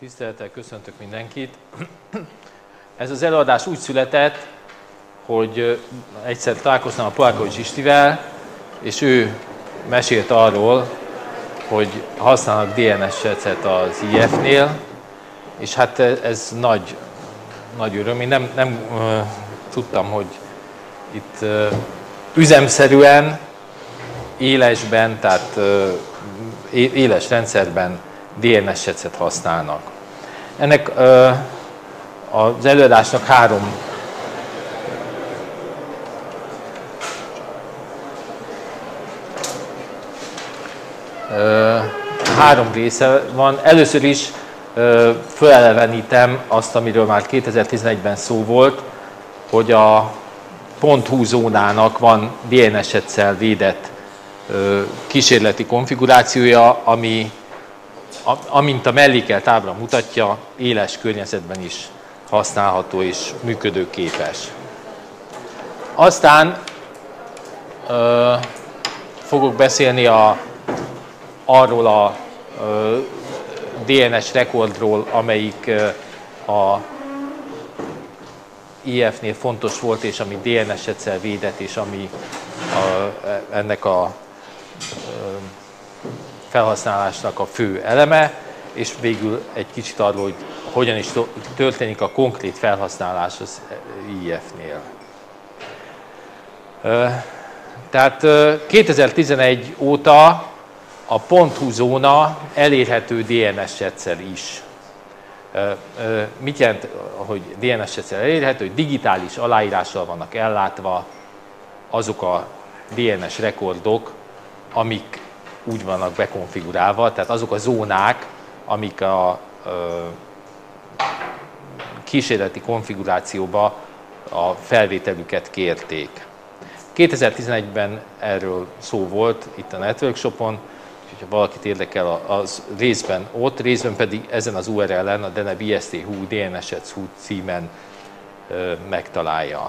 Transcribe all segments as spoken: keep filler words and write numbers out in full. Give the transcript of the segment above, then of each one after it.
Tisztelettel köszöntök mindenkit. Ez az előadás úgy született, hogy egyszer találkoztam a Polárkovics Istivel, és ő mesélt arról, hogy használnak dé en es-secet az i ef-nél, és hát ez nagy, nagy öröm. Én nem, nem uh, tudtam, hogy itt uh, üzemszerűen, élesben, tehát uh, éles rendszerben dé en es-secet használnak. Ennek uh, az előadásnak három uh, három része van. Először is uh, felelevenítem azt, amiről már kétezer-tizenegyben szó volt, hogy a .hu zónának van dé en es-szel védett uh, kísérleti konfigurációja, ami amint a mellékelt ábra mutatja, éles környezetben is használható és működőképes. Aztán ö, fogok beszélni a, arról a ö, dé en es rekordról, amelyik ö, a i ef-nél fontos volt, és ami dé en es-szel védett, és ami a, ennek a ö, felhasználásnak a fő eleme, és végül egy kicsit arról, hogy hogyan is történik a konkrét felhasználás az i ef-nél. Tehát kétezer-tizenegy óta a .hu zóna elérhető dé en es-szel is. Mit jelent, hogy dé en es-szel elérhető? Hogy digitális aláírással vannak ellátva azok a dé en es rekordok, amik úgy vannak bekonfigurálva, tehát azok a zónák, amik a ö, kísérleti konfigurációba a felvételüket kérték. kétezer-tizenegyben erről szó volt itt a Networkshopon, úgyhogy ha valakit érdekel, az részben ott, részben pedig ezen az u er el-en, a deneb i es té hu dé en es-hu címen ö, megtalálja.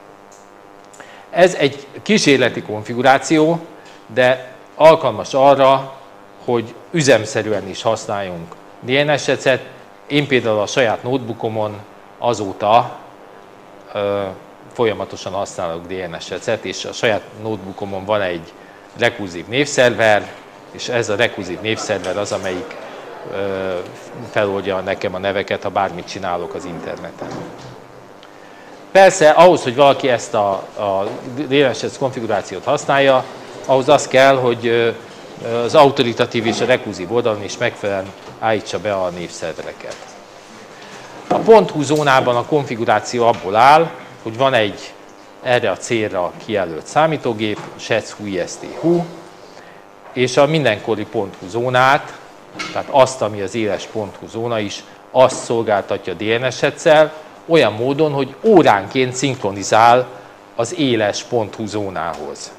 Ez egy kísérleti konfiguráció, de alkalmas arra, hogy üzemszerűen is használjunk dé en es-secet. Én például a saját notebookomon azóta ö, folyamatosan használok dé en es-secet, és a saját notebookomon van egy rekurzív névszerver, és ez a rekurzív névszerver az, amelyik ö, feloldja nekem a neveket, ha bármit csinálok az interneten. Persze, ahhoz, hogy valaki ezt a, a dé en es konfigurációt használja, ahhoz az kell, hogy az autoritatív és a rekurzív oldalon is megfelelően állítsa be a névszervereket. A .hu zónában a konfiguráció abból áll, hogy van egy erre a célra kijelölt számítógép, setshu i es té hu, és a mindenkori .hu zónát, tehát azt, ami az éles .hu zóna is, azt szolgáltatja dé en es-szel, olyan módon, hogy óránként szinkronizál az éles .hu zónához.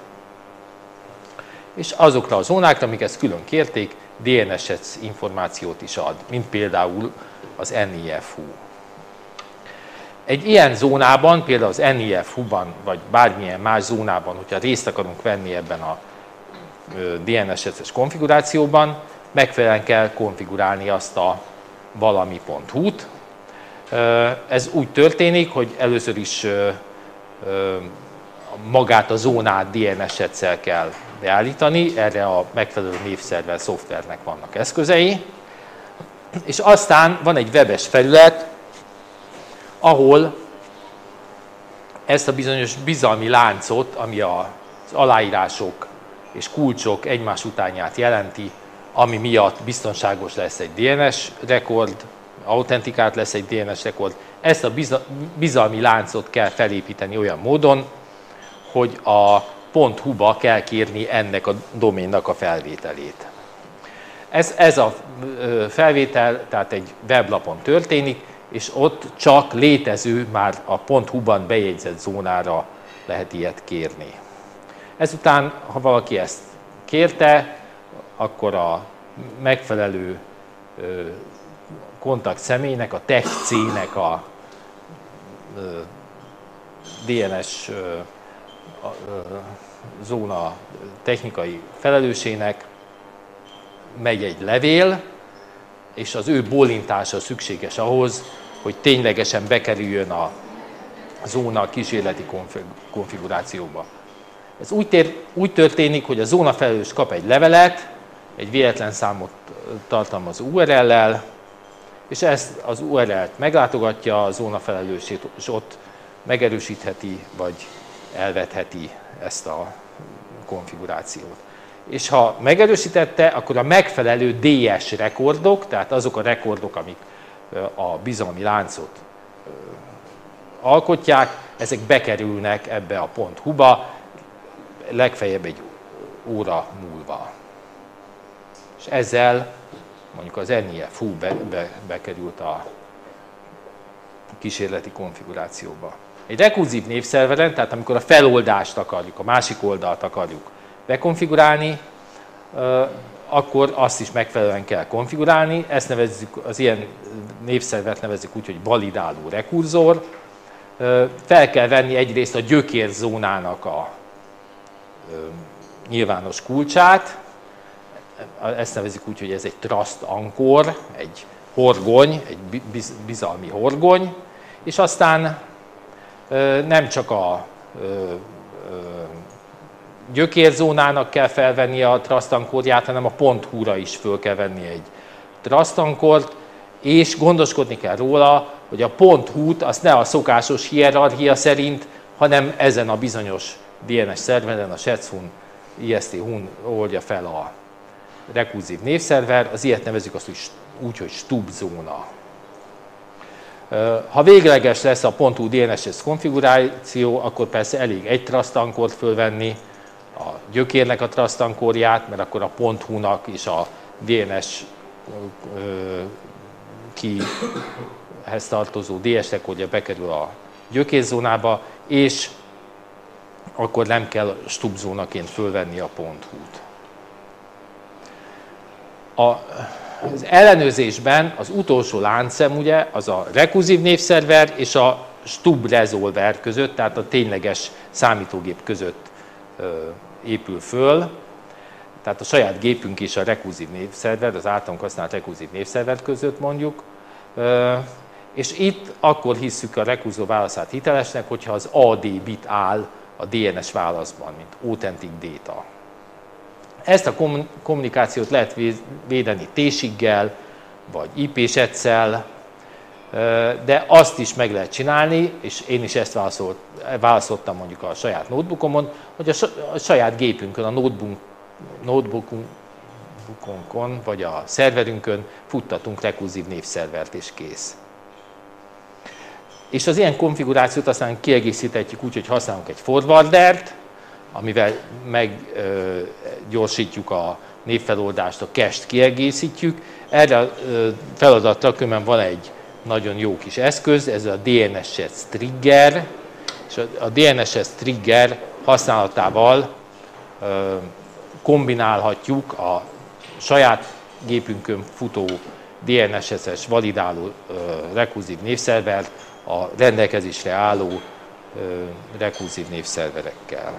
És azokra a zónákra, amik ezt külön kérték, dé en es információt is ad, mint például az en i ef hu. Egy ilyen zónában, például az en i ef hu-ban, vagy bármilyen más zónában, hogyha részt akarunk venni ebben a dé en es-es konfigurációban, megfelelően kell konfigurálni azt a valami.hu-t. Ez úgy történik, hogy először is magát a zónát dé en es-szel kell beállítani, erre a megfelelő névszerver szoftvernek vannak eszközei, és aztán van egy webes felület, ahol ezt a bizonyos bizalmi láncot, ami az aláírások és kulcsok egymás utánját jelenti, ami miatt biztonságos lesz egy dé en es rekord, autentikált lesz egy dé en es rekord, ezt a bizalmi láncot kell felépíteni olyan módon, hogy a .hu-ba kell kérni ennek a doménnak a felvételét. Ez, ez a felvétel, tehát egy weblapon történik, és ott csak létező, már a .hu-ban bejegyzett zónára lehet ilyet kérni. Ezután, ha valaki ezt kérte, akkor a megfelelő kontakt személynek, a techc-nek a dé en es zóna technikai felelősének megy egy levél, és az ő bólintása szükséges ahhoz, hogy ténylegesen bekerüljön a zóna kísérleti konfigurációba. Ez úgy, tér, úgy történik, hogy a zónafelelős kap egy levelet, egy véletlen számot tartalmazó u er el-lel, és ezt az u er el-t meglátogatja a zónafelelősét, és ott megerősítheti, vagy elvetheti ezt a konfigurációt. És ha megerősítette, akkor a megfelelő dé es rekordok, tehát azok a rekordok, amik a bizalmi láncot alkotják, ezek bekerülnek ebbe a .hu-ba, legfeljebb egy óra múlva. És ezzel mondjuk az en i ef hú be, be, bekerült a kísérleti konfigurációba. Egy rekurzív névszerveren, tehát amikor a feloldást akarjuk, a másik oldalt akarjuk bekonfigurálni, akkor azt is megfelelően kell konfigurálni. Ezt nevezzük, az ilyen névszervert nevezzük úgy, hogy validáló rekurzor. Fel kell venni egyrészt a gyökérzónának a nyilvános kulcsát, ezt nevezzük úgy, hogy ez egy trust ankor, egy horgony, egy bizalmi horgony, és aztán nem csak a gyökérzónának kell felvenni a trust ankorját, hanem a .hu-ra is föl kell venni egy trust ankort, és gondoskodni kell róla, hogy a .hu-t azt ne a szokásos hierarchia szerint, hanem ezen a bizonyos dé en es szerveren, a shetshun, i es té hun oldja fel a rekurzív névszerver, az ilyet nevezzük azt úgy, hogy stub zóna. Ha végleges lesz a .hu dé en es-es konfiguráció, akkor persze elég egy trust ankort fölvenni, a gyökérnek a trust ankorját, mert akkor a .hu-nak és a dé en es kihez tartozó dé es rekordja bekerül a gyökérzónába, és akkor nem kell stub zónaként fölvenni a .hu-t. Az ellenőrzésben az utolsó láncszem ugye az a rekurzív névszerver és a stub resolver között, tehát a tényleges számítógép között épül föl. Tehát a saját gépünk és a rekurzív névszerver, az általunk használt rekurzív névszerver között mondjuk. És itt akkor hisszük a rekurzor válaszát hitelesnek, hogyha az á dé bit áll a dé en es válaszban, mint Authentic Data. Ezt a kommunikációt lehet védeni T-siggel, vagy i pé-s etszel, de azt is meg lehet csinálni, és én is ezt válaszolt, válaszoltam mondjuk a saját notebookomon, hogy a saját gépünkön, a notebook, notebookunkon, vagy a szerverünkön futtatunk rekurzív névszervert, és kész. És az ilyen konfigurációt aztán kiegészíthetjük úgy, hogy használunk egy forwardert, amivel meggyorsítjuk a névfeloldást, a cache-t kiegészítjük. Erre a feladatra különben van egy nagyon jó kis eszköz, ez a dé en es-es trigger, és a dé en es-es trigger használatával kombinálhatjuk a saját gépünkön futó dé en es-es validáló rekurzív névszervert a rendelkezésre álló rekurzív névszerverekkel.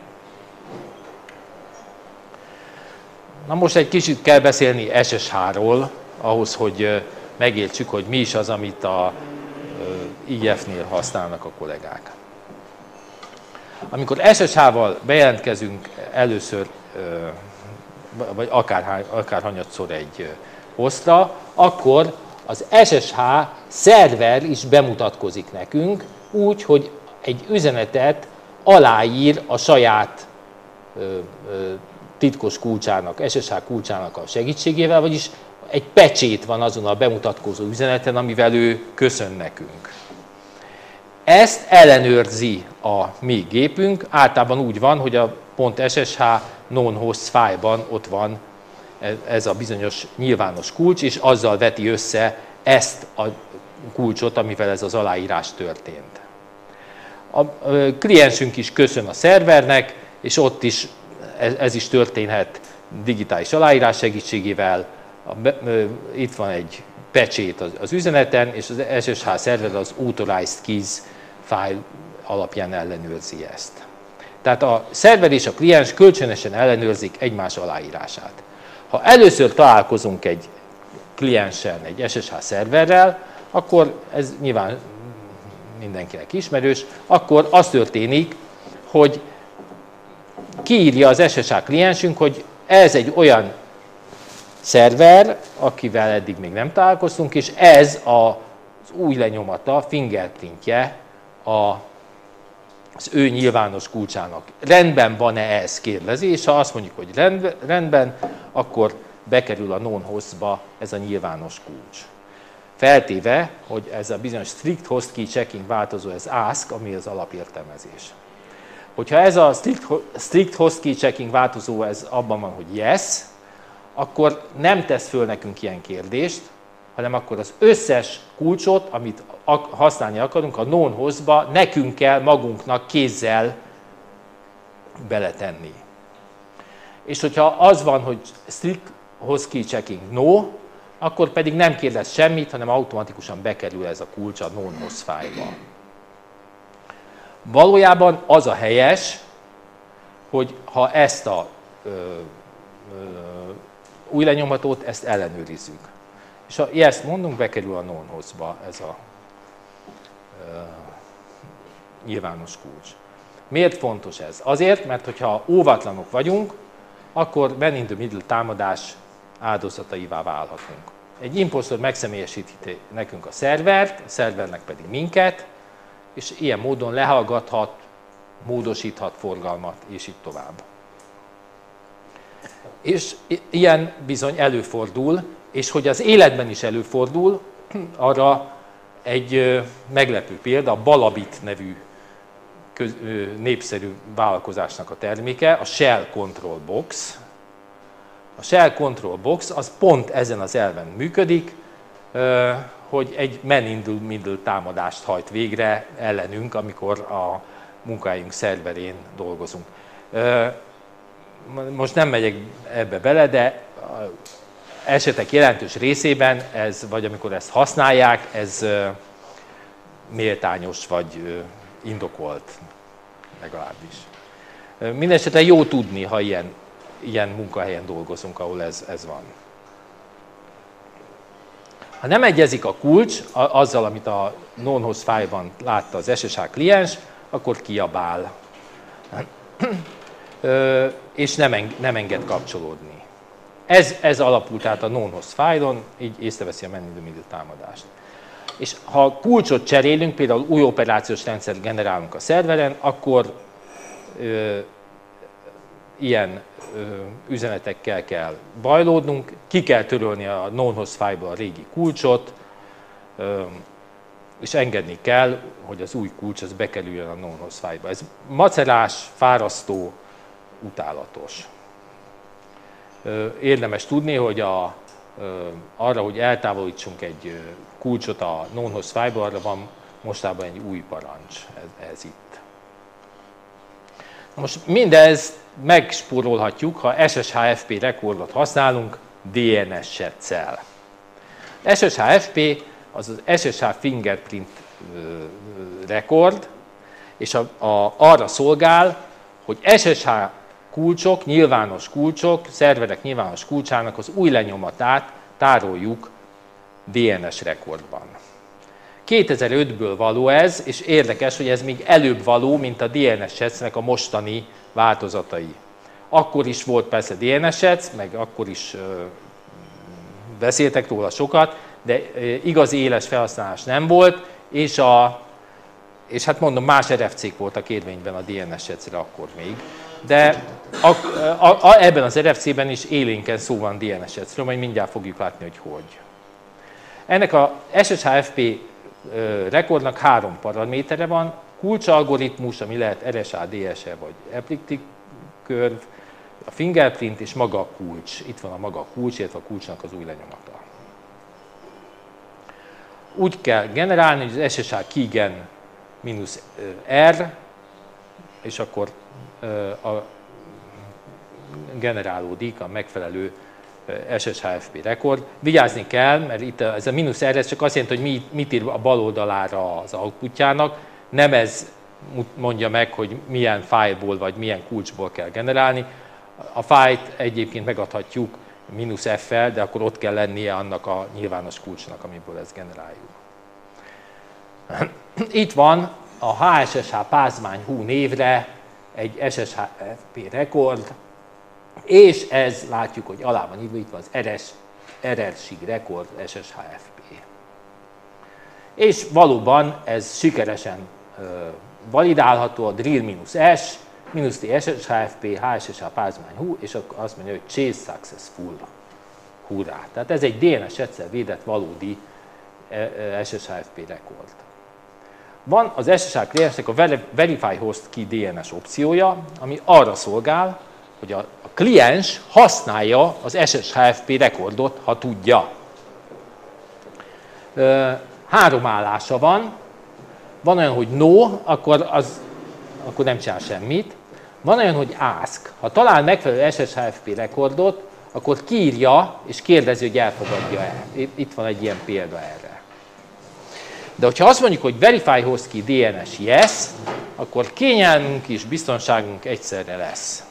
Na most egy kicsit kell beszélni es es há-ról, ahhoz, hogy megértsük, hogy mi is az, amit a i ef-nél használnak a kollégák. Amikor es es há-val bejelentkezünk először, vagy akár, akár hanyatszor egy hostra, akkor az es es há szerver is bemutatkozik nekünk, úgy, hogy egy üzenetet aláír a saját ö, ö, titkos kulcsának, es es há kulcsának a segítségével, vagyis egy pecsét van azon a bemutatkozó üzeneten, amivel ő köszön nekünk. Ezt ellenőrzi a mi gépünk, általában úgy van, hogy a .sh non-host file-ban ott van ez a bizonyos nyilvános kulcs, és azzal veti össze ezt a kulcsot, amivel ez az aláírás történt. A kliensünk is köszön a szervernek, és ott is ez is történhet digitális aláírás segítségével. Itt van egy pecsét az üzeneten, és az es es há szerver az Authorized Keys file alapján ellenőrzi ezt. Tehát a szerver és a kliens kölcsönösen ellenőrzik egymás aláírását. Ha először találkozunk egy kliensen, egy es es há szerverrel, akkor ez nyilván mindenkinek ismerős, akkor az történik, hogy kiírja az es es há kliensünk, hogy ez egy olyan szerver, akivel eddig még nem találkoztunk, és ez az új lenyomata, fingerprintje az ő nyilvános kulcsának. Rendben van-e ez, kérdezi, és ha azt mondjuk, hogy rendben, akkor bekerül a non-hostba ez a nyilvános kulcs. Feltéve, hogy ez a bizonyos strict host key checking változó, ez ask, ami az alapértelmezés. Hogyha ez a strict host key checking változó, ez abban van, hogy yes, akkor nem tesz föl nekünk ilyen kérdést, hanem akkor az összes kulcsot, amit használni akarunk, a non-hostba nekünk kell magunknak kézzel beletenni. És hogyha az van, hogy strict host key checking no, akkor pedig nem kérdez semmit, hanem automatikusan bekerül ez a kulcs a non-host fájlba. Valójában az a helyes, hogy ha ezt a ö, ö, új lenyomatot, ezt ellenőrizzük. És ha ezt mondunk, bekerül a non-hostba ez a ö, nyilvános kulcs. Miért fontos ez? Azért, mert hogyha óvatlanok vagyunk, akkor man in the middle támadás áldozataivá válhatunk. Egy imposztor megszemélyesíti nekünk a szervert, a szervernek pedig minket, és ilyen módon lehallgathat, módosíthat forgalmat, és így tovább. És ilyen bizony előfordul, és hogy az életben is előfordul, arra egy meglepő példa, a Balabit nevű köz, népszerű vállalkozásnak a terméke, a Shell Control Box. A Shell Control Box az pont ezen az elven működik, hogy egy man in the middle támadást hajt végre ellenünk, amikor a munkahelyünk szerverén dolgozunk. Most nem megyek ebbe bele, de esetek jelentős részében, ez, vagy amikor ezt használják, ez méltányos vagy indokolt legalábbis. Mindenesetre jó tudni, ha ilyen, ilyen munkahelyen dolgozunk, ahol ez, ez van. Ha nem egyezik a kulcs azzal, amit a non-host fájlban látta az es es há kliens, akkor kiabál, és nem, eng- nem enged kapcsolódni. Ez, ez alapul tehát a non-host fájlon, így észreveszi a man in the middle támadást. És ha kulcsot cserélünk, például új operációs rendszer generálunk a szerveren, akkor ö, ilyen ö, üzenetekkel kell bajlódnunk, ki kell törölni a non-host fájlból a régi kulcsot, ö, és engedni kell, hogy az új kulcs az bekerüljön a non-host fájlba. Ez macerás, fárasztó, utálatos. Ö, érdemes tudni, hogy a, ö, arra, hogy eltávolítsunk egy ö, kulcsot a non-host fájlba, arra van mostában egy új parancs, ez, ez itt. Most mindezt megspórolhatjuk, ha es es há ef pé rekordot használunk dé en es-setszel. es es há ef pé az az es es há fingerprint rekord, és a, a, arra szolgál, hogy es es há kulcsok, nyilvános kulcsok, szerverek nyilvános kulcsának az új lenyomatát tároljuk dé en es rekordban. kétezer-ötből való ez, és érdekes, hogy ez még előbb való, mint a dé en es-setsnek a mostani változatai. Akkor is volt persze dé en es-sets, meg akkor is ö, beszéltek róla sokat, de ö, igazi éles felhasználás nem volt, és, a, és hát mondom, más er ef cék voltak érvényben a dé en es-setsre akkor még. De a, a, a, ebben az er ef cében is élénken szó van dé en es-setsről, majd mindjárt fogjuk látni, hogy hogy. Ennek az es es há ef pé rekordnak három paramétere van, kulcsalgoritmus, ami lehet er es á, dé es e vagy elliptic curve, a fingerprint és maga a kulcs. Itt van a maga a kulcs, illetve a kulcsnak az új lenyomata. Úgy kell generálni, hogy az es es há keygen mínusz R, és akkor a generálódik a megfelelő es es há ef pé rekord. Vigyázni kell, mert itt ez a mínusz R, ez csak azt jelenti, hogy mit ír a bal oldalára az outputjának, nem ez mondja meg, hogy milyen fájlból vagy milyen kulcsból kell generálni. A fájlt egyébként megadhatjuk mínusz F-fel, de akkor ott kell lennie annak a nyilvános kulcsnak, amiből ezt generáljuk. Itt van a há es es há Pázmány hú névre egy es es há ef pé rekord, és ez látjuk, hogy alá van írva, itt van az er er-sig rekord es es há ef pé. És valóban ez sikeresen ö, validálható, a drill-s, mínusz T es es há ef pé, há es es há Pázmány hú, és akkor azt mondja, hogy chase successful. Hurrá! Tehát ez egy dé en es egyszer védett valódi es es há ef pé rekord. Van az es es há kliensnek a Verify Host Key dé en es opciója, ami arra szolgál, hogy a, a kliens használja az es es há ef pé rekordot, ha tudja. Három állása van. Van olyan, hogy no, akkor, az, akkor nem csinál semmit. Van olyan, hogy ask. Ha talál megfelelő es es há ef pé rekordot, akkor kiírja és kérdezi, hogy elfogadja-e. Itt van egy ilyen példa erre. De hogyha azt mondjuk, hogy Verify Host Key dé en es yes, akkor kényelmünk és biztonságunk egyszerre lesz.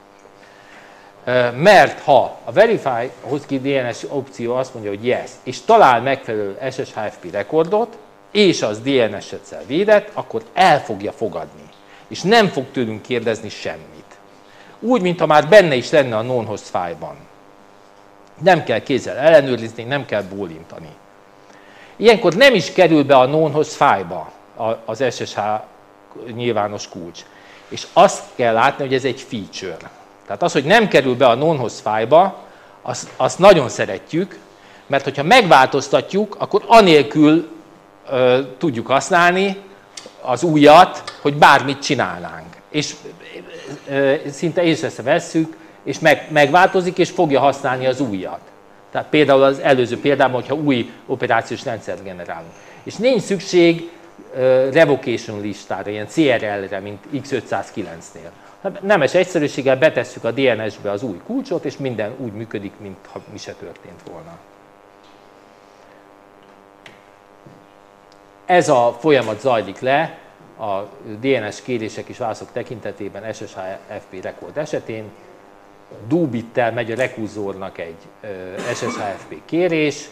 Mert ha a Verify Host Key dé en es opció azt mondja, hogy yes, és talál megfelelő es es há ef pé rekordot, és az dé en es-szel védett, akkor el fogja fogadni. És nem fog tőlünk kérdezni semmit. Úgy, mintha már benne is lenne a non-host file-ban. Nem kell kézzel ellenőrizni, nem kell bólintani. Ilyenkor nem is kerül be a non-host file-ba az es es há nyilvános kulcs. És azt kell látni, hogy ez egy feature. Tehát az, hogy nem kerül be a non-host file-ba, azt, azt nagyon szeretjük, mert hogyha megváltoztatjuk, akkor anélkül ö, tudjuk használni az újat, hogy bármit csinálnánk. És ö, szinte észre vesszük, és meg, megváltozik, és fogja használni az újat. Tehát például az előző példában, hogyha új operációs rendszert generálunk. És nincs szükség uh, revocation listára, ilyen cé er el-re, mint iksz ötszázkilencnél. Nemes egyszerűséggel betesszük a dé en es-be az új kulcsot, és minden úgy működik, mintha mi se történt volna. Ez a folyamat zajlik le a dé en es kérések és válaszok tekintetében es es há ef pé rekord esetén. Do-bittel megy a rekurzornak egy es es há ef pé kérés,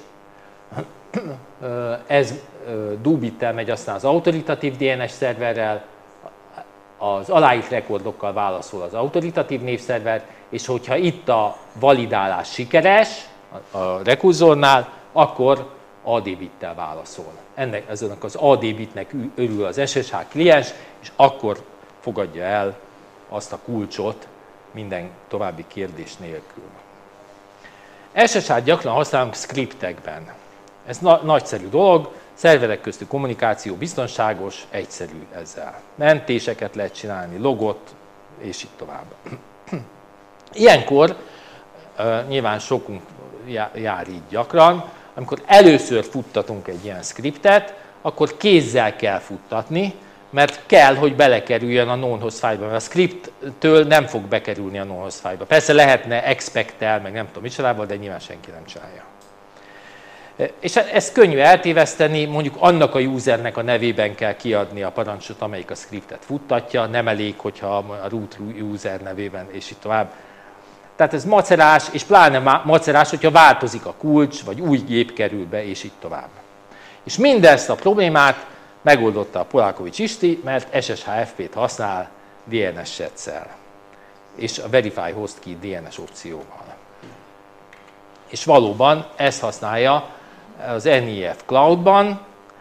ez do-bittel megy aztán az autoritatív dé en es szerverrel, az aláírt rekordokkal válaszol az autoritatív névszerver, és hogyha itt a validálás sikeres a rekurzornál, akkor á dé-bittel válaszol. Ennek, ennek az á dé-bitnek örül az es es há kliens, és akkor fogadja el azt a kulcsot, minden további kérdés nélkül. es es há-t gyakran használunk scriptekben. Ez na- nagyszerű dolog, szerverek közti kommunikáció biztonságos, egyszerű ezzel. Mentéseket lehet csinálni, logot, és így tovább. Ilyenkor uh, nyilván sokunk jár így gyakran, amikor először futtatunk egy ilyen scriptet, akkor kézzel kell futtatni, mert kell, hogy belekerüljön a non-host file-ba, mert a script-től nem fog bekerülni a non-host file-ba. Persze lehetne expect-tel, meg nem tudom micsodával, de nyilván senki nem csinálja. És ezt könnyű eltéveszteni, mondjuk annak a usernek a nevében kell kiadni a parancsot, amelyik a scriptet futtatja, nem elég, hogyha a root user nevében, és így tovább. Tehát ez macerás, és pláne macerás, hogyha változik a kulcs, vagy új gép kerül be, és így tovább. És mindezt a problémát megoldotta a Polákovics Isti, mert es es há ef pé-t használ dé en es-setszel, és a Verify Host Key dé en es opcióval. És valóban ezt használja az en i ef Cloudban,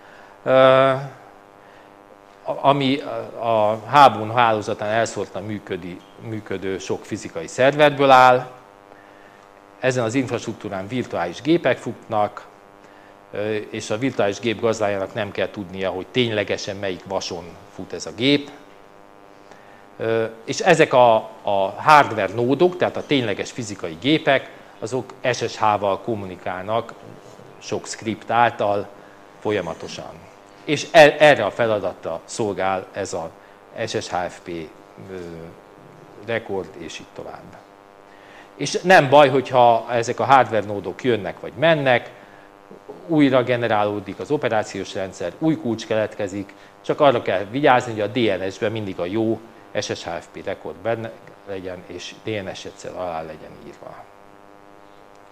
ami a Hábun hálózatán elszórtan működi, működő sok fizikai szerverből áll. Ezen az infrastruktúrán virtuális gépek futnak, és a virtuális gép gazdájának nem kell tudnia, hogy ténylegesen melyik vason fut ez a gép. És ezek a, a hardware nódok, tehát a tényleges fizikai gépek, azok es es há-val kommunikálnak sok script által folyamatosan. És erre a feladatra szolgál ez az es es há ef pé rekord, és így tovább. És nem baj, hogyha ezek a hardware nódok jönnek vagy mennek, újra generálódik az operációs rendszer, új kulcs keletkezik, csak arra kell vigyázni, hogy a dé en es-ben mindig a jó es es há ef pé rekord benne legyen, és dé en es-szel alá legyen írva.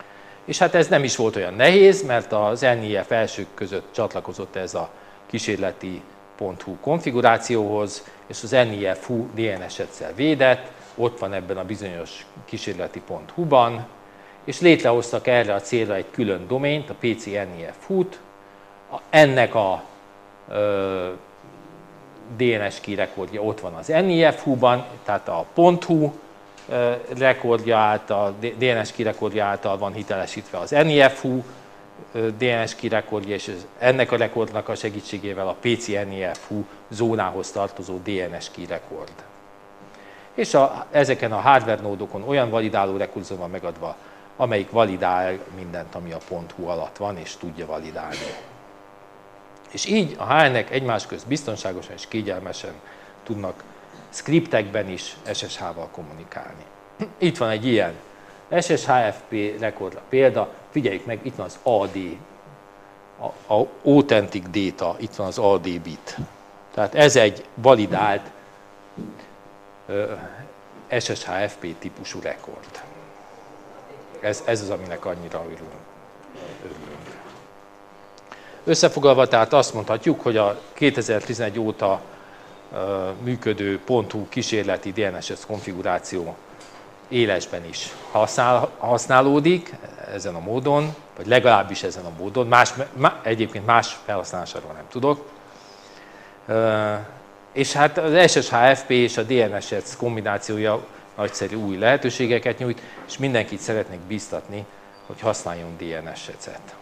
És hát ez nem is volt olyan nehéz, mert az en i ef elsők között csatlakozott ez a kísérleti pont hu konfigurációhoz, és az en i ef hu dé en es-egyszer védett, ott van ebben a bizonyos kísérleti pont hu-ban, és létrehoztak erre a célra egy külön domént, a pé cé en i ef hu-t, ennek a ö, dé en es key rekordja ott van az en i ef hu-ban, tehát a .hu rekordja által, dé en es key rekordja által van hitelesítve az en i ef hu dé en es key rekordja, és ennek a rekordnak a segítségével a pé cé en i ef hu zónához tartozó dé en es key rekord. És a, ezeken a hardware nódokon olyan validáló rekurzor van megadva, amelyik validál mindent, ami a .hu alatt van, és tudja validálni. És így a há en-ek egymás közt biztonságosan és kényelmesen tudnak scriptekben is es es há-val kommunikálni. Itt van egy ilyen es es há ef pé rekordra példa, figyeljük meg, itt van az á dé, a, a Authentic Data, itt van az á dé bit. Tehát ez egy validált ö, es es há ef pé típusú rekord. Ez, ez az, aminek annyira örülünk. örülünk. Összefoglalva, tehát azt mondhatjuk, hogy a kétezer-tizenegy óta uh, működő .hu kísérleti dé en es konfiguráció élesben is használ, használódik ezen a módon, vagy legalábbis ezen a módon, más, má, egyébként más felhasználásáról nem tudok. Uh, és hát az es es há ef pé és a dé en es kombinációja nagyszerű új lehetőségeket nyújt, és mindenkit szeretnék bíztatni, hogy használjon dé en es-et.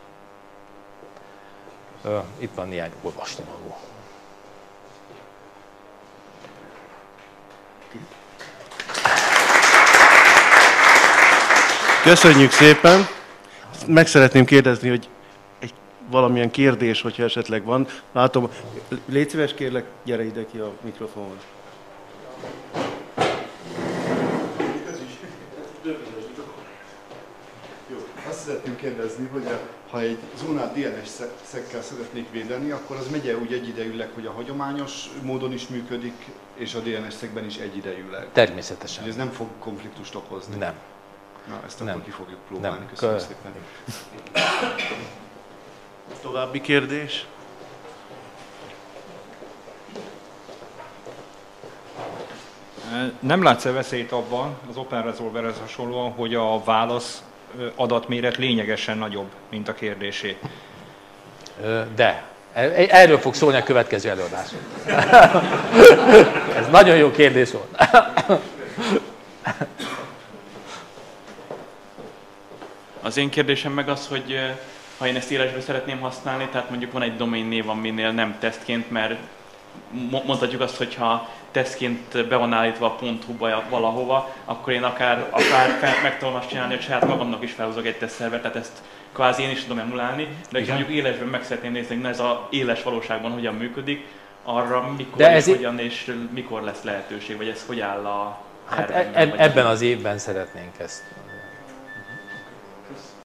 Itt van néhány olvasnivaló. Köszönjük szépen! Meg szeretném kérdezni, hogy egy valamilyen kérdés, hogyha esetleg van. Látom, légy szíves, kérlek, gyere ide ki a mikrofonhoz. Azt szeretném kérdezni, hogy ha egy zónát dé en es-szekkel szeretnék védeni, akkor az megye úgy egyidejűleg, hogy a hagyományos módon is működik, és a dé en es-szekben is egyidejűleg? Természetesen. Ez nem fog konfliktust okozni? Nem. Na, ezt nem. akkor ki fogjuk próbálni. Nem. Köszönöm szépen. További kérdés? Nem látsz-e veszélyt abban, az Open Resolverhez hasonlóan, hogy a válasz adatméret lényegesen nagyobb, mint a kérdésé? De. Erről fog szólni a következő előadás. Ez nagyon jó kérdés volt. Az én kérdésem meg az, hogy ha én ezt élesbe szeretném használni, tehát mondjuk van egy domain név, aminél nem tesztként, mert mondhatjuk azt, hogy ha tesztként be van állítva a .hu-ba valahova, akkor én akár, akár fel, meg tudom azt csinálni, hogy saját magamnak is felhozok egy tesztszervert, tehát ezt kvázi én is tudom emulálni, de ha mondjuk élesben meg szeretném nézni, hogy na ez a éles valóságban hogyan működik, arra mikor de és ez hogyan és mikor lesz lehetőség, vagy ez hogy áll a Hát e- ebben az évben szeretnénk ezt